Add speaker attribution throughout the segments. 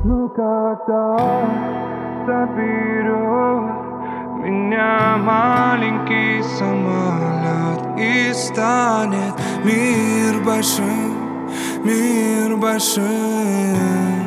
Speaker 1: Ну когда заберет меня маленький самолет и станет мир большим, мир большим.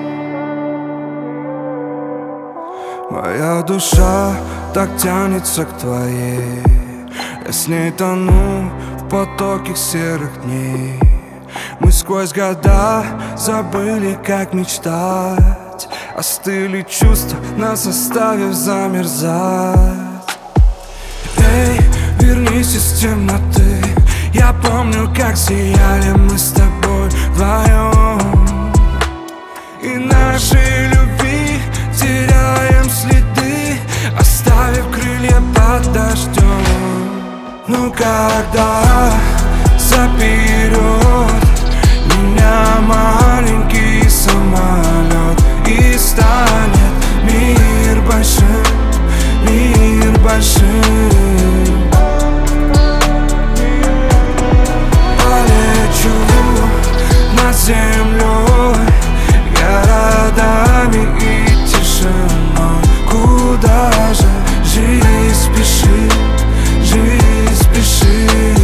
Speaker 1: Моя душа так тянется к твоей, я с ней тону в потоке серых дней. Мы сквозь года забыли, как мечтать, остыли чувства, нас оставив замерзать. Эй, вернись из темноты, я помню, как сияли мы с тобой вдвоем. И нашей любви теряем следы, оставив крылья под дождем. Ну когда заберет меня маленький самолет и станет мир большим, мир большим. Полечу над землей, городами и тишиной. Куда же жизнь спешит, жизнь спешит.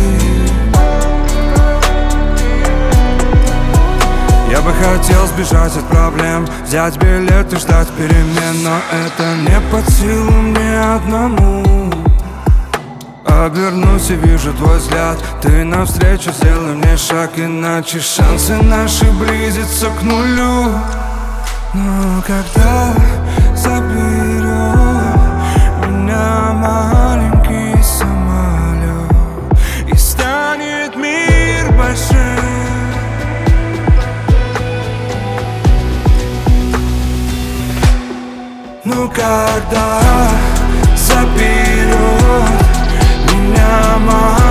Speaker 1: Я бы хотел сбежать от проблем, взять билет и ждать перемен, но это не под силу мне одному. Обернусь и вижу твой взгляд, ты навстречу, сделай мне шаг, иначе шансы наши близятся к нулю. Но когда заберет меня маленький самолет и станет мир большим. Ну когда заберет меня маленький